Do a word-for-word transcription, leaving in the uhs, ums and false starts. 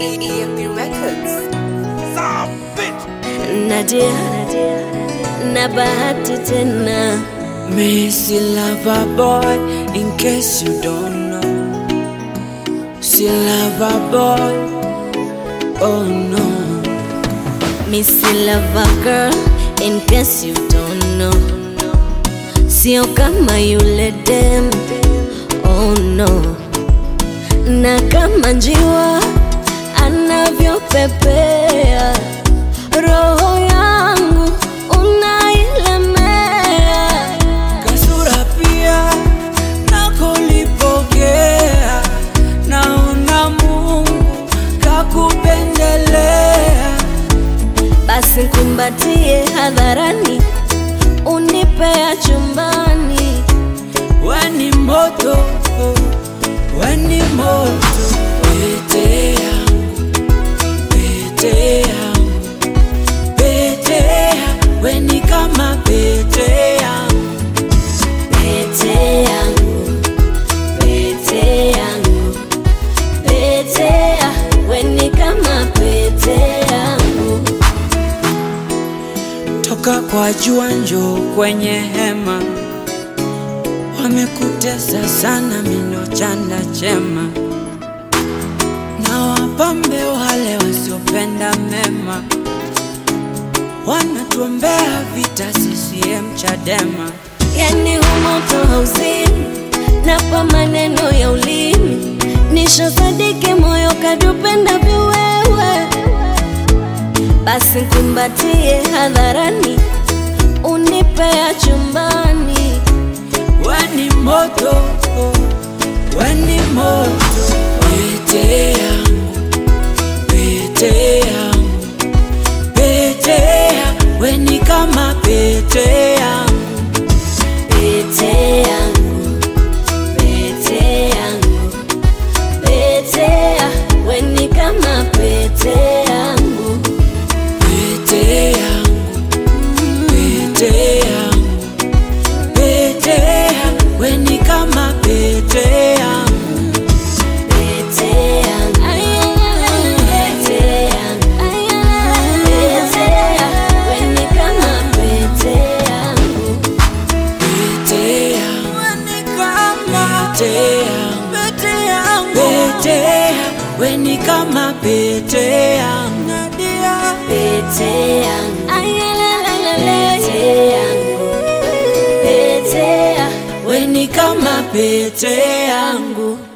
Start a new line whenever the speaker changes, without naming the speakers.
E M P Records.
Nadia, na bahati tena.
Missy Lover Boy, in case you don't know. See Lover Boy, oh no.
Missy Lover Girl, in case you don't know. Sio kama yule dem, oh no. Na kama njiwa anavyopepea, roho yangu unailemea.
Kasura pia nakolipokea, naona Mungu kakupendelea.
Basi kumbatie hadharani, unipea chumbani.
Weni moto, weni moto. Pete yangu, pete yangu, pete yangu. Weni kama pete yangu,
Pete yangu, pete yangu, pete ya, weni kama pete yangu.
toka kwa jua njoo kwenye hema. Wamekutesa sana mino chanda chema, na wapambe wale wasiopenda mema. Wanatuombea vita C C M Chadema.
Yani humoto hauzini, napa maneno ya ulimi. Nisho sadiki moyo kadupenda viwewe. Basi kumbatie hadharani, unipea chumbani.
Weni moto, weni moto. Pete yangu, pete yangu, pete yangu. Weni kama pete yangu,
Pete yangu, pete yangu, pete ya, weni kama pete yangu.
pete yangu, pete yangu, pete yangu. Weni kama pete yangu,
Pete yangu, pete yangu, pete ya, weni kama pete yangu.
pete yangu, pete yangu, pete yangu. Weni kama pete yangu,
Pete yangu, pete yangu, pete ya,
weni kama pete yangu.